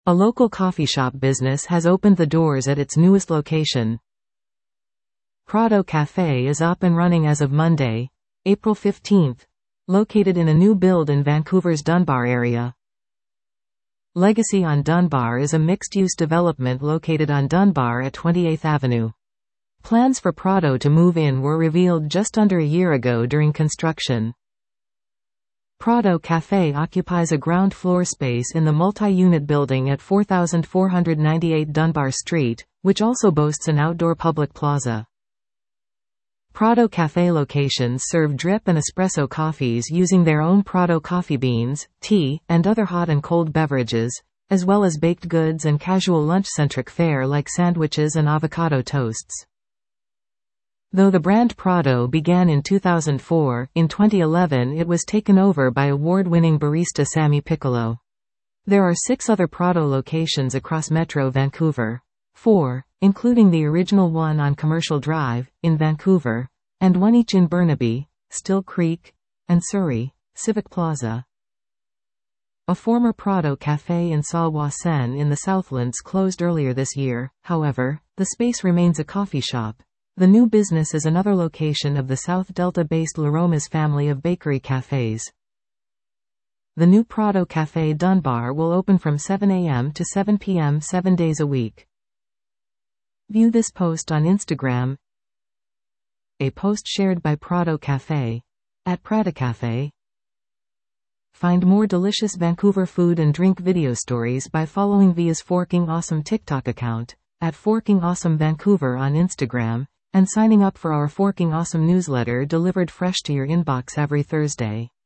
A local coffee shop business has opened the doors at its newest location. Prado Cafe is up and running as of Monday, April 15, located in a new build in Vancouver's Dunbar area. Legacy on Dunbar is a mixed-use development located on Dunbar at 28th Avenue. Plans for Prado to move in were revealed just under a year ago during construction. Prado Cafe occupies a ground floor space in the multi-unit building at 4498 Dunbar Street, which also boasts an outdoor public plaza. Prado Cafe locations serve drip and espresso coffees using their own Prado coffee beans, tea, and other hot and cold beverages, as well as baked goods and casual lunch-centric fare like sandwiches and avocado toasts. Though the brand Prado began in 2004, in 2011 it was taken over by award-winning barista Sammy Piccolo. There are 6 other Prado locations across Metro Vancouver. 4, including the original one on Commercial Drive, in Vancouver, and 1 each in Burnaby, Still Creek, and Surrey, Civic Plaza. A former Prado Café in Salwa-Sen in the Southlands closed earlier this year. However, the space remains a coffee shop. The new business is another location of the South Delta-based Laroma's family of bakery cafes. The new Prado Café Dunbar will open from 7 a.m. to 7 p.m. 7 days a week. View this post on Instagram. A post shared by Prado Cafe at Pradacafe. Find more delicious Vancouver food and drink video stories by following Via's Forking Awesome TikTok account at Forking Awesome Vancouver on Instagram, and signing up for our Forking Awesome newsletter delivered fresh to your inbox every Thursday.